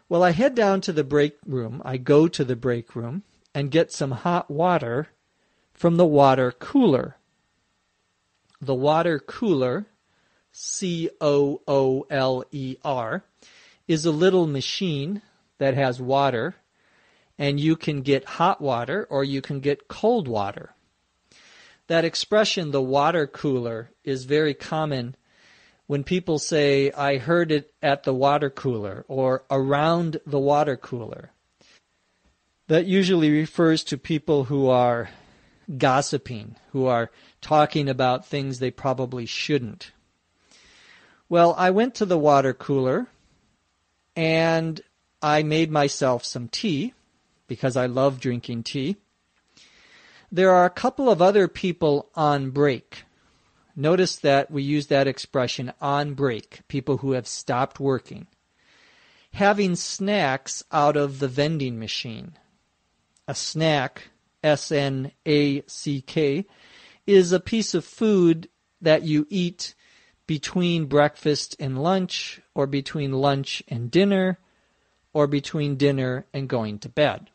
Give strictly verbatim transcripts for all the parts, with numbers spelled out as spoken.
Well, I head down to the break room. I go to the break room and get some hot water from the water cooler. The water cooler, C O O L E R, is a little machine that has water, and you can get hot water or you can get cold water. That expression, the water cooler, is very common when people say, I heard it at the water cooler or around the water cooler. That usually refers to people who are gossiping, who are talking about things they probably shouldn't. Well, I went to the water cooler and I made myself some tea because I love drinking tea. There are a couple of other people on break. Notice that we use that expression, on break, people who have stopped working, having snacks out of the vending machine. A snack, S N A C K, is a piece of food that you eat between breakfast and lunch, or between lunch and dinner, or between dinner and going to bed.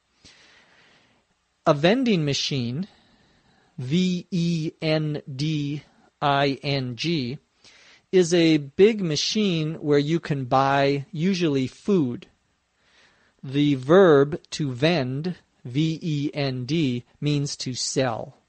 A vending machine, V E N D I N G, is a big machine where you can buy usually food. The verb to vend, V E N D, means to sell.